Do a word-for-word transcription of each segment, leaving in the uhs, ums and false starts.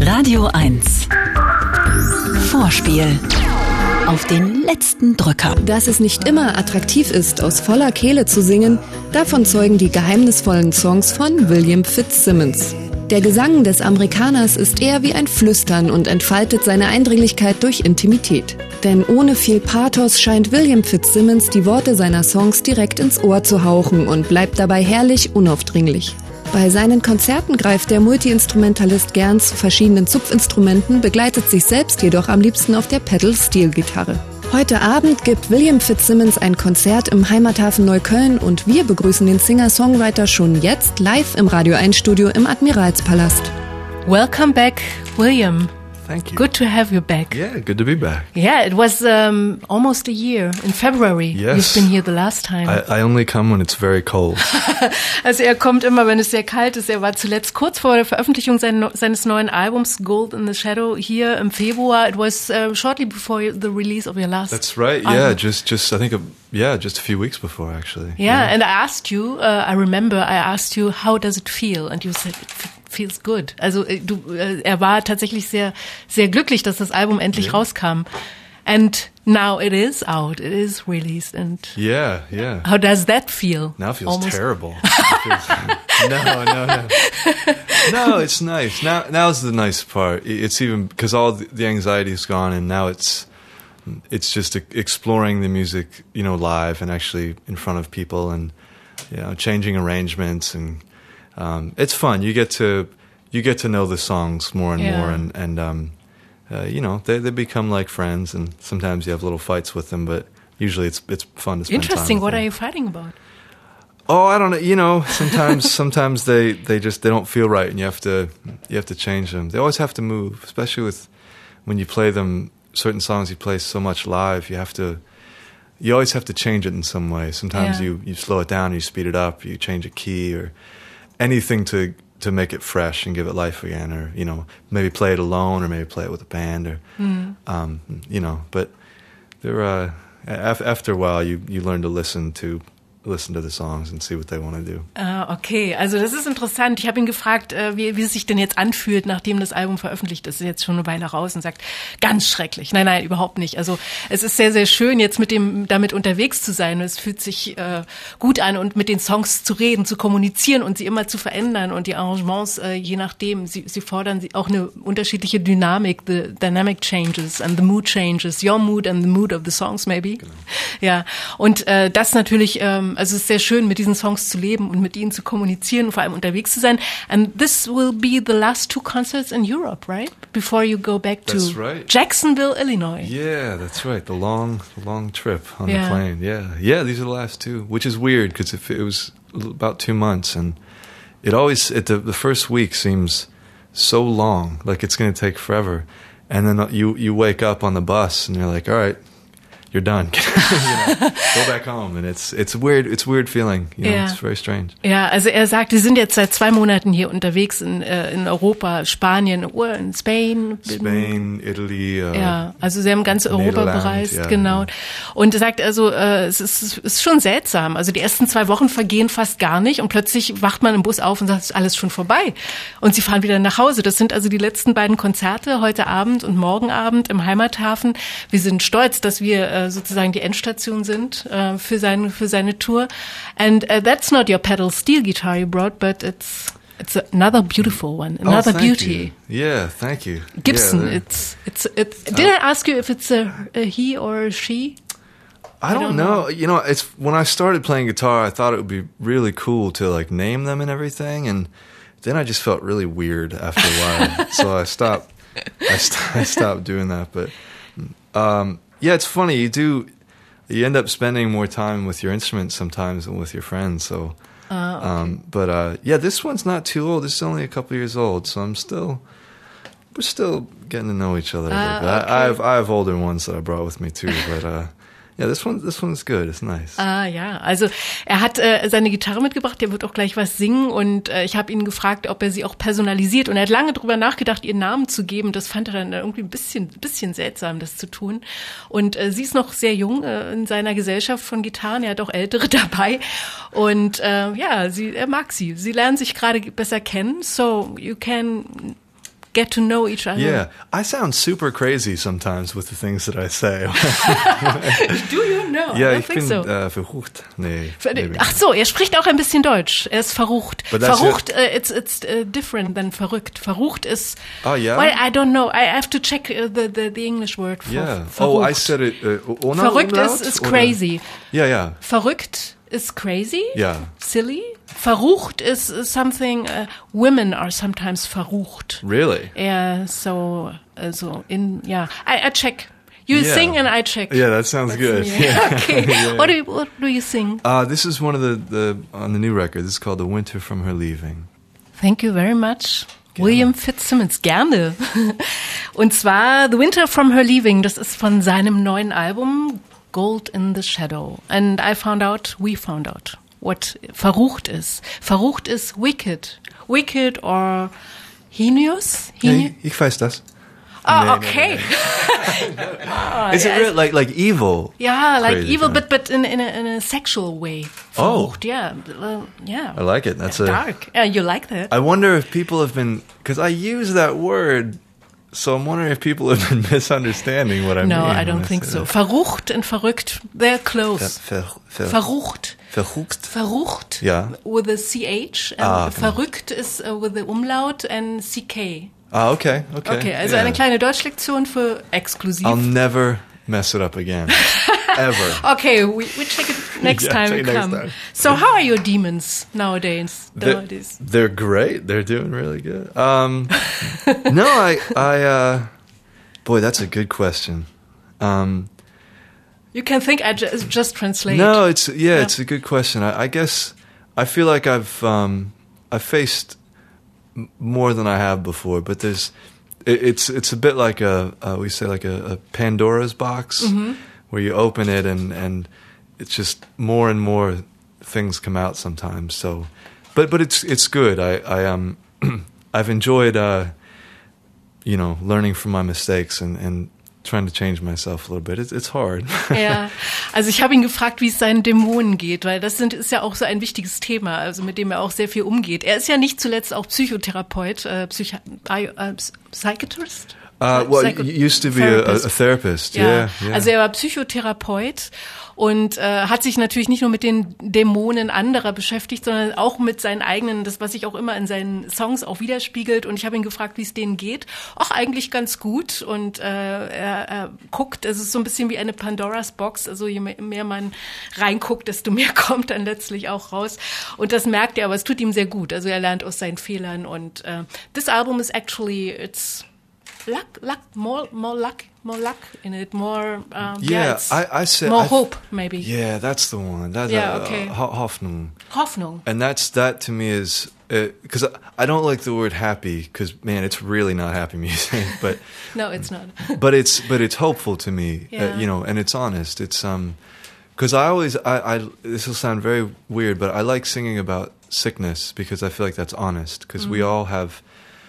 Radio eins. Vorspiel. Auf den letzten Drücker. Dass es nicht immer attraktiv ist, aus voller Kehle zu singen, davon zeugen die geheimnisvollen Songs von William Fitzsimmons. Der Gesang des Amerikaners ist eher wie ein Flüstern und entfaltet seine Eindringlichkeit durch Intimität. Denn ohne viel Pathos scheint William Fitzsimmons die Worte seiner Songs direkt ins Ohr zu hauchen und bleibt dabei herrlich unaufdringlich. Bei seinen Konzerten greift der Multiinstrumentalist gern zu verschiedenen Zupfinstrumenten, begleitet sich selbst jedoch am liebsten auf der Pedal-Steel-Gitarre. Heute Abend gibt William Fitzsimmons ein Konzert im Heimathafen Neukölln und wir begrüßen den Singer-Songwriter schon jetzt live im Radio eins Studio im Admiralspalast. Welcome back, William. Thank you. Good to have you back. Yeah, good to be back. Yeah, it was um, almost a year. In February, yes. You've been here the last time. I, I only come when it's very cold. Also er kommt immer, wenn es sehr kalt ist. Er war zuletzt kurz vor der Veröffentlichung sein, seines neuen Albums Gold in the Shadow hier im Februar. It was uh, shortly before the release of your last That's right. album. Yeah, just just I think a, yeah, just a few weeks before actually. Yeah, yeah. and I asked you, uh, I remember I asked you, how does it feel? And you said it feels good. Also du, er war tatsächlich sehr, sehr glücklich, dass das Album endlich yeah. rauskam. And now it is out. It is released. And yeah, yeah. How does that feel? Now it feels Almost. terrible. It feels, no, no, no. No, it's nice. Now, now's the nice part. It's even because all the anxiety is gone, and now it's it's just exploring the music, you know, live and actually in front of people, and you know, changing arrangements and. Um, it's fun. You get to you get to know the songs more and yeah. more, and and um, uh, you know they they become like friends. And sometimes you have little fights with them, but usually it's it's fun to spend Interesting. time with What them. are you fighting about? Oh, I don't know. You know, sometimes sometimes they, they just they don't feel right, and you have to you have to change them. They always have to move, especially with when you play them. Certain songs you play so much live, you have to. You always have to change it in some way. Sometimes yeah. you you slow it down, you speed it up, you change a key or. Anything to to make it fresh and give it life again, or you know, maybe play it alone, or maybe play it with a band, or mm. um, you know. But there, uh, af- after a while, you you learn to listen to listen to the songs and see what they want to do. Ah, okay. Also das ist interessant. Ich habe ihn gefragt, äh, wie, wie es sich denn jetzt anfühlt, nachdem das Album veröffentlicht ist. Ist jetzt schon eine Weile raus und sagt, ganz schrecklich. Nein, nein, überhaupt nicht. Also es ist sehr, sehr schön, jetzt mit dem damit unterwegs zu sein. Es fühlt sich äh, gut an und mit den Songs zu reden, zu kommunizieren und sie immer zu verändern und die Arrangements, äh, je nachdem, sie, sie fordern auch eine unterschiedliche Dynamik, the dynamic changes and the mood changes, your mood and the mood of the songs maybe. Genau. Ja, und äh, das natürlich, ähm, also es ist sehr schön, mit diesen Songs zu leben und mit ihnen zu kommunizieren und vor allem unterwegs zu sein. And this will be the last two concerts in Europe, right? Before you go back to That's right. Jacksonville, Illinois. Yeah, that's right. The long, the long trip on yeah. the plane. Yeah, yeah. These are the last two, which is weird because if it was about two months, and it always it, the the first week seems so long, like it's going to take forever, and then you you wake up on the bus and you're like, all right. You're done. you know, go back home, and it's it's weird. It's a weird feeling. You know, yeah. It's very strange. Ja, also er sagt, wir sind jetzt seit zwei Monaten hier unterwegs in äh, in Europa, Spanien, in Spain, Spain, Italy. Uh, ja, also sie haben ganz Europa Nederland, bereist, ja, genau. Ja. Und er sagt also, äh, es ist, es ist schon seltsam. Also die ersten zwei Wochen vergehen fast gar nicht und plötzlich wacht man im Bus auf und sagt, es ist alles schon vorbei. Und sie fahren wieder nach Hause. Das sind also die letzten beiden Konzerte heute Abend und morgen Abend im Heimathafen. Wir sind stolz, dass wir äh, sozusagen die Endstation sind äh, für seine für seine Tour. And uh, that's not your pedal steel guitar you brought, but it's it's another beautiful one, another oh, thank beauty. You. Yeah, thank you. Gibson. Yeah, it's it's it. Did I ask you if it's a, a he or a she? I don't, I don't know. know. You know, it's when I started playing guitar, I thought it would be really cool to like name them and everything, and then I just felt really weird after a while, so I stopped. I, st- I stopped doing that, but. Um, Yeah, it's funny. You do, you end up spending more time with your instruments sometimes than with your friends. So, uh, okay. um, but uh, yeah, this one's not too old. This is only a couple years old, so I'm still, we're still getting to know each other. Uh, a okay. I, I have I have older ones that I brought with me too, but uh, yeah, this one this one's good. It's nice. Ah ja, also er hat äh, seine Gitarre mitgebracht, der wird auch gleich was singen und äh, ich habe ihn gefragt, ob er sie auch personalisiert und er hat lange drüber nachgedacht, ihren Namen zu geben. Das fand er dann irgendwie ein bisschen bisschen seltsam, das zu tun. Und äh, sie ist noch sehr jung äh, in seiner Gesellschaft von Gitarren, er hat auch Ältere dabei und äh, ja, sie er mag sie. Sie lernen sich gerade besser kennen, so you can get to know each other. Yeah, I sound super crazy sometimes with the things that I say. Do you know? Ja, I don't ich think bin so. äh, verrucht. Nee. Ach so, er spricht auch ein bisschen Deutsch. Er ist verrucht. But that's Verrucht, uh, it's it's uh, different than verrückt. Verrucht ist. Oh yeah. Well, I don't know. I have to check uh, the, the the English word for Yeah. verrucht. Oh, I said it. Uh, ohne Verrückt Umlaut, is is oder? crazy. Ja, ja. Verrückt is crazy. Ja. Silly. Verrucht is, is something. Uh, women are sometimes verrucht. Really? Yeah. So also in yeah. I, I check. You Yeah. sing and I check. Yeah, that sounds good. Yeah. Okay. Yeah. What do you, what do you sing? Uh, this is one of the, the on the new record. This is called "The Winter from Her Leaving." Thank you very much. Gerne. William Fitzsimmons, gerne. Und zwar The Winter from Her Leaving, das ist von seinem neuen Album Gold in the Shadow. And I found out, we found out, what verrucht is. Verrucht is wicked. Wicked or heinous? Ja, Heinous? ich, ich weiß das. Oh, Nee, nee, okay. Oh, Is it yes. real, like like evil? Yeah, like Crazy, evil, huh? but but in in a, in a sexual way. Oh. Verrucht, yeah, uh, yeah. I like it. That's a. Dark. Yeah, you like that? I wonder if people have been, because I use that word, so I'm wondering if people have been misunderstanding what I mean. No, I when don't think say so. that. Verrucht and verrückt, they're close. Ver, ver, Verrucht. verrucht. Verrucht Ja. with a C H. And Ah, genau. verrückt is uh, with the Umlaut and C K. Ah, okay, okay. Okay, also yeah. eine kleine Deutschlektion für exklusiv. I'll never mess it up again. Ever. Okay, we, we check it next Yeah, time check we it next come. time. So how are your demons nowadays? They're, nowadays? they're great. They're doing really good. Um, no, I, I, uh, boy, that's a good question. Um, You can think I just, just translate. no, it's, yeah, Yeah. it's a good question. I, I guess I feel like I've, um, I've faced m- more than I have before, but there's, it, it's, it's a bit like a, uh, we say like a, a Pandora's box where you open it and, and it's just more and more things come out sometimes. So, but, but it's, it's good. I, I, um, I've enjoyed, uh, you know, learning from my mistakes and, and trying to change myself a little bit. It's, it's hard. Ja, also ich habe ihn gefragt, wie es seinen Dämonen geht, weil das sind, ist ja auch so ein wichtiges Thema, also mit dem er auch sehr viel umgeht. Er ist ja nicht zuletzt auch Psychotherapeut, äh, Psychi äh, Psychiatrist? Uh, well, Psycho- you used to be a, a a therapist. Ja, Yeah, yeah. also er war Psychotherapeut und äh, hat sich natürlich nicht nur mit den Dämonen anderer beschäftigt, sondern auch mit seinen eigenen, das was sich auch immer in seinen Songs auch widerspiegelt. Und ich habe ihn gefragt, wie es denen geht. Auch eigentlich ganz gut. Und äh, er, er guckt, es ist so ein bisschen wie eine Pandoras Box. Also je mehr, mehr man reinguckt, desto mehr kommt dann letztlich auch raus. Und das merkt er, aber es tut ihm sehr gut. Also er lernt aus seinen Fehlern. Und äh, this album is actually, it's luck, luck, more, more luck, more luck in it, more, um, yeah, yeah, it's I, I said more I th- hope, maybe. Yeah, that's the one. That's Yeah, uh, okay. Ho- Hoffnung. Hoffnung. And that's that to me is because I, I don't like the word happy because man, it's really not happy music. But No, it's not. but it's but it's hopeful to me, Yeah. uh, you know, and it's honest. It's um because I always I, I this will sound very weird, but I like singing about sickness because I feel like that's honest because we all have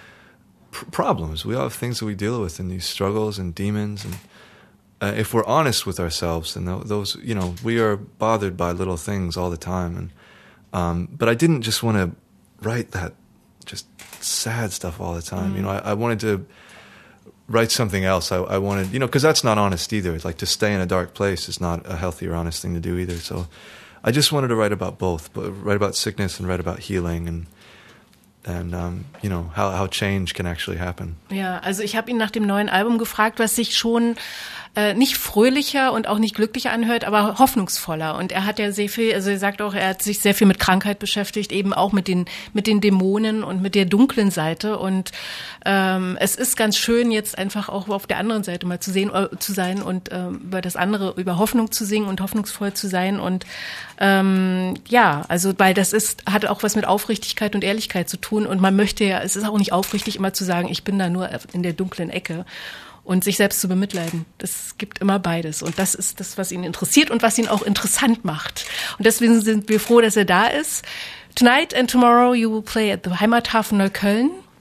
pr- problems. We all have things that we deal with and these struggles and demons and. Uh, if we're honest with ourselves, and th- those, you know, we are bothered by little things all the time. And um, but I didn't just want to write that just sad stuff all the time. Mm. You know, I, I wanted to write something else. I, I wanted, you know, because that's not honest either. It's like to stay in a dark place is not a healthy or honest thing to do either. So I just wanted to write about both, but write about sickness and write about healing and. And um, you know how how change can actually happen. Ja, also ich habe ihn nach dem neuen Album gefragt, was sich schon äh, nicht fröhlicher und auch nicht glücklicher anhört, aber hoffnungsvoller. Und er hat ja sehr viel, also er sagt auch, er hat sich sehr viel mit Krankheit beschäftigt, eben auch mit den mit den Dämonen und mit der dunklen Seite. Und ähm, es ist ganz schön, jetzt einfach auch auf der anderen Seite mal zu sehen, äh, zu sein und ähm, über das andere, über Hoffnung zu singen und hoffnungsvoll zu sein. Und ähm, ja, also weil das ist, hat auch was mit Aufrichtigkeit und Ehrlichkeit zu tun. Und man möchte ja, es ist auch nicht aufrichtig, immer zu sagen, ich bin da nur in der dunklen Ecke und sich selbst zu bemitleiden. Das gibt immer beides. Und das ist das, was ihn interessiert und was ihn auch interessant macht. Und deswegen sind wir froh, dass er da ist. Tonight and tomorrow you will play at the Heimathafen Neukölln.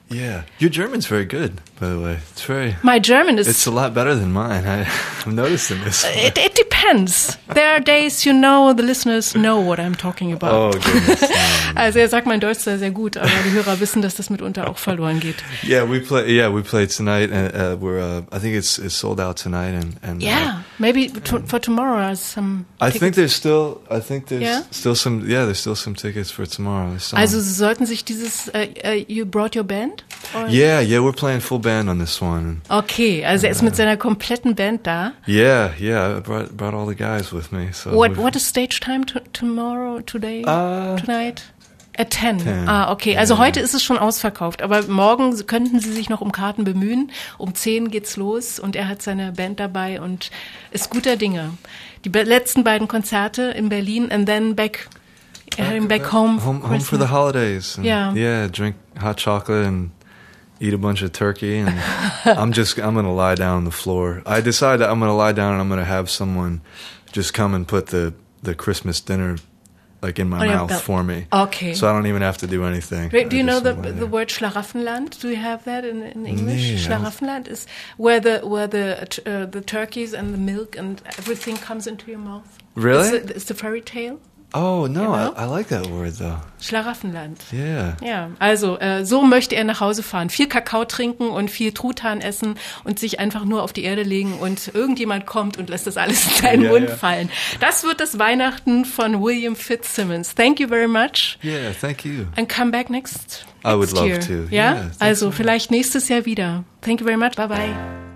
Yeah. Your German's very good, by the way. It's very... My German is... It's a lot better than mine. I, I'm noticing this. It, it depends. There are days, you know, the listeners know what I'm talking about. Oh, goodness. Also er sagt, mein Deutsch sei sehr gut, aber die Hörer wissen, dass das mitunter auch verloren geht. Yeah, we play. Yeah, we play tonight, and uh, we're. Uh, I think it's it's sold out tonight, and and. Yeah, uh, maybe to, for tomorrow some. I tickets. think there's still. I think there's Yeah? still some. Yeah, there's still some tickets for tomorrow. There's some. Also Sie sollten sich dieses. Uh, uh, you brought your band? Or? Yeah, yeah, we're playing full band on this one. Okay, also er ist mit seiner kompletten Band da. Yeah, yeah, I brought brought all the guys with me. So. What we've- what is stage time to, tomorrow, today, Uh, tonight? At ten. ten. Ah, okay. Also Ja. heute ist es schon ausverkauft, aber morgen könnten Sie sich noch um Karten bemühen. Um zehn geht's los und er hat seine Band dabei und ist guter Dinge. Die be- letzten beiden Konzerte in Berlin and then back, heading back home. Home, home for the holidays. And Yeah. Yeah, drink hot chocolate and eat a bunch of turkey, and I'm just I'm gonna lie down on the floor. I decided I'm gonna lie down and I'm gonna have someone just come and put the the Christmas dinner like in my On your mouth belt. for me. Okay. So I don't even have to do anything. Do you I know just the lie the there. word Schlaraffenland? Do you have that in, in English? Nee, Schlaraffenland is where the where the uh, the turkeys and the milk and everything comes into your mouth. Really? It's, a, it's the fairy tale. Oh no, You know? I, I like that word though. Schlaraffenland. Yeah. Ja, also äh, so möchte er nach Hause fahren. Viel Kakao trinken und viel Truthahn essen und sich einfach nur auf die Erde legen und irgendjemand kommt und lässt das alles in seinen Ja, Mund ja. fallen. Das wird das Weihnachten von William Fitzsimmons. Thank you very much. Yeah, thank you. And come back next, I would next love year. to. Ja, Yeah, thanks also so much. vielleicht nächstes Jahr wieder. Thank you very much. Bye bye.